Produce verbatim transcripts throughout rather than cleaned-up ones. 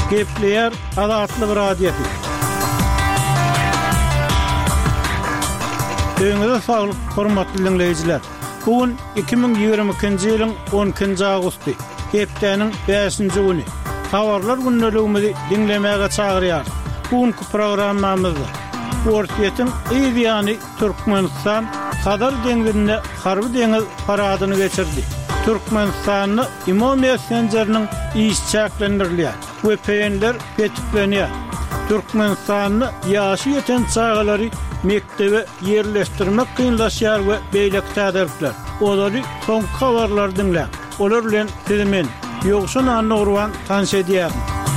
Gepleyer Azatlyk radiosu. Öňüňizde saglyk, hormatly dinleyijiler. Bugün iki bin ýygrimi ikinji ýylyň on ikinji agusty, hepdeniň beşinji güni. Habarlar günneligimizi dinlemäge çagyrýar. Bugünkü programmamyzda Ortiýetiň Ýygyany Türkmenistan Kadar deňizinde harby deňiz paradyny geçirdi. Türkmenistanyň İmam Messenjeriň işçäklendirilýär. Bu peýenler petiplenýär. Türkmenistanyň ýaşy ýeten çağalary mektebe yerleştirmek kynlaşýar we beýlek täderler. Olary soňky habarlar dinle. Olar bilen siziň ýogşun anlagurwan tanış edýär.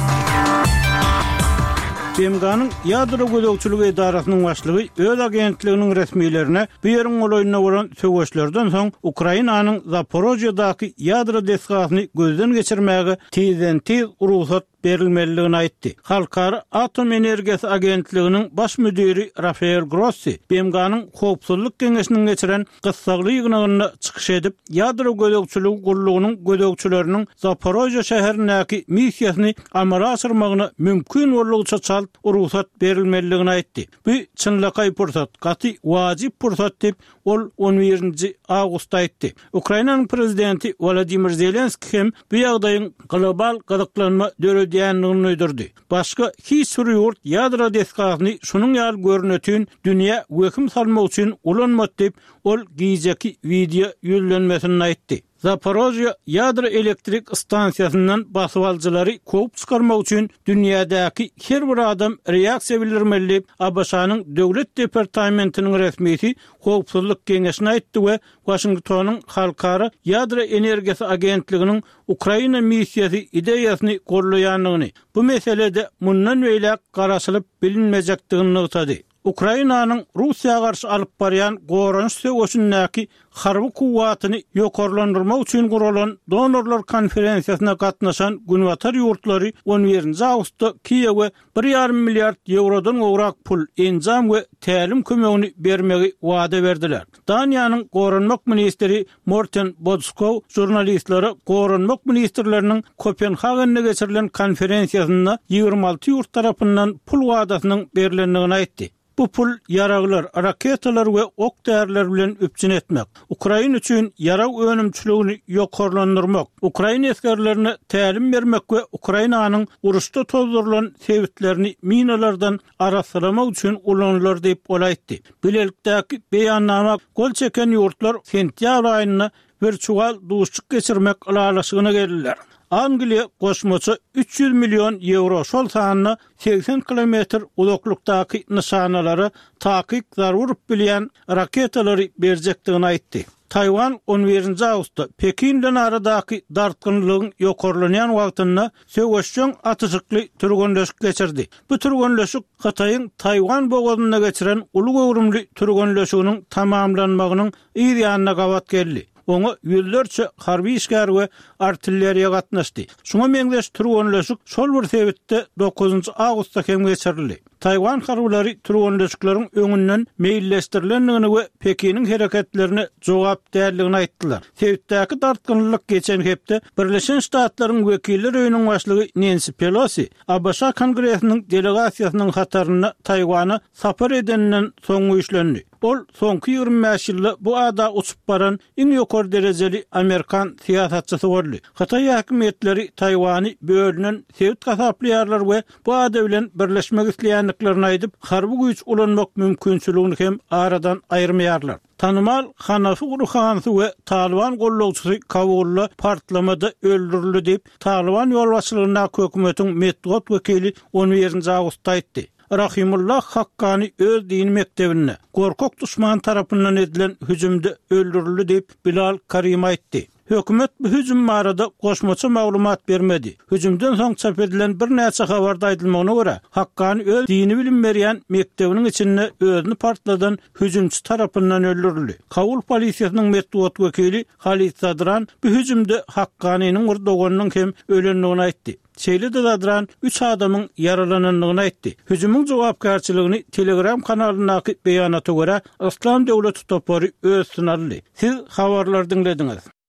B M G'nın Ýadro Gödekçiligi Idarasynyň başlygy öz agentliginiň resmiýlerine bu ýeriň olaýyna bolan söwgeçlerden soň Ukrainanyň Zaporojyadaky ýadro desgasyny gözden geçirmäge tezden tez ruhsat berilmeligini aýtdy. Halkara Atom Energiýasy Agentliginiň baş müdiri Rafael Grossi B M G'nın Howpsuzlyk Geňeşiniň geçiren gyssaly ýygynyna çykyş edip ýadro gödekçiligi gurulugynyň gödekçileriniň Zaporojya şäherindäki missiýasyny amala aşyrmagyna mümkin bolugça çal ruhsat berilmeligini aýtdy. Bu çynlykay pursat, gaty wajyp pursat dip ol on birinji awgustda aýtdy. Ukrainanyň prezidenti Volodymyr Zelenski hem bu ýagdaýyň global gazaklanma döredýänligini öýdürdi. Başga hiç bir ýurt ýadro desgasyny şunyň ýaly görnetini dünýä weküm salmak üçin ulanmat dip ol giýjeki video ýollanmasini aýtdy. Zaporojya ýadro elektrik stansiýasyndan basyp aljylary köp çykarmak üçin dünýädäki her bir adam reaksiýa bildirmeli A B Ş'nyň döwlet departamentiniň resmiýeti Howpsuzlyk Geňeşine aýtdy we Washingtonyň Halkara Ýadro Energiýasy Agentliginiň Ukraina missiýasy ideýasyny gorlaýanlygyny, bu meselede mundan beýle garaşylyp bilinmejekdigini ýetdi. Ukrainanyň Russiýa garşy alyp barýan goranyş söwgeçindäki harby kuwwatyny ýokarlandyrmak üçin guralan donorlar konferensiýasyna gatnaşan günwatar ýurtlary on birinji awgustda Kiýewe bir ýarym milliard eurodan gowrak pul, enjam we tälim kömegini bermegi wada berdiler. Daniýanyň goranmak ministri Morten Bodskov jurnalistlere goranmak ministrleriniň Kopenhagenda geçirilen konferensiýasynda ýygrimi alty ýurt tarapyndan pul wadasynyň berilendigini aýtdy. Bu pul yaraglar, raketalar we ok därler bilen üpçün etmek, Ukraina üçin yarag önümçiligini ýokarlandyrmak, Ukraina eskerlerine tälim bermek we Ukrainanyň uruşda tozdurulan sebitlerini minalardan araslamak üçin ulanylýar diýip olaýtdy. Bilelikdäki beýannama gol çeken ýurtlar sentýabr aýyna virtual duşçuk geçirmek alalaşygyna geldiler. Angliýa goşmaça üç yüz milyon euro şol sanyna seksen kilometr uzaklykdaky nişanalary takyk zarurup bilýän raketalary berjekdigini aýtdy. Taywan on birinji awgustda Pekinden aradaky dartgynlygyň ýokarlanýan wagtyna söwgeççiň atyşykly türgönleşik geçirdi. Bu türgönleşik Hataýyň Taywan bogazyna geçiren uly gowrumly türgönleşiginiň tamamlanmagynyň ýerine gawat geldi. Oňa ýüzlerçe harby işgär we artilleriýa gatnaşdy. Şuňa meňdeş türgönleşik şol bir sebitde dokuzunji awgustda hem geçirildi. Taywan harblary türgönleşikleriň öňünden meýilleşdirilendigini we Pekiniň hereketlerine jogap därligini aýtdylar. Sebitdäki dartgynlyk geçen hepde Birleşen Ştatlaryň wekilleri öýüniň başlygy Nancy Pelosi A B Ş Kongressiniň delegasiýasynyň hataryna Taywany sapar edenden soň güýçlendi. Ol soňky ýygrimi beş ýylda bu ada uçup baran iň ýokary derejeli Amerikan siýasatçysy boldy. Hataý häkimetleri Taywany bölünen sebit gasaplaýarlar we bu ada bilen birleşmek isleýänliklerini aýdyp, harby güýç ulanmak mümkinçiligini hem aradan aýyrmaýarlar. Tanymal Hanafi Gurhansy we Taliban gollawçysy Kabulla partlamada öldürildi diýip Taliban ýolbaşçylygyna hökümetiň medeniýet wekili on birinji awgustda aýtdy. Rahimullah Hakkani öz din mektebine gorkok düşman tarapyndan edilen hüjümde öldürildi diýip Bilal Karim aýtdy. Hökümet bu hüjüm barada goşmaça maglumat bermedi. Hüjümden soň çap edilen bir näçe habarda aýdylmagyna görä, Hakkani öz dini bilim berýän mektebiniň içinde özüni partladan hüjümçi tarapyndan öldürildi. Kabul polisiýasynyň medeniýet wekili Halit Sadran bu hüjümde Hakkaniň gurdoganynyň hem ölenligini aýtdy. Şeýle dadran üç adamyň yaralananlygyny aýtdy. Hüjümüň jogapkärçiligini Telegram kanalynaky beýanata görä Islam döwleti topary öz sınarly. Siz habarlar dinlediňiz.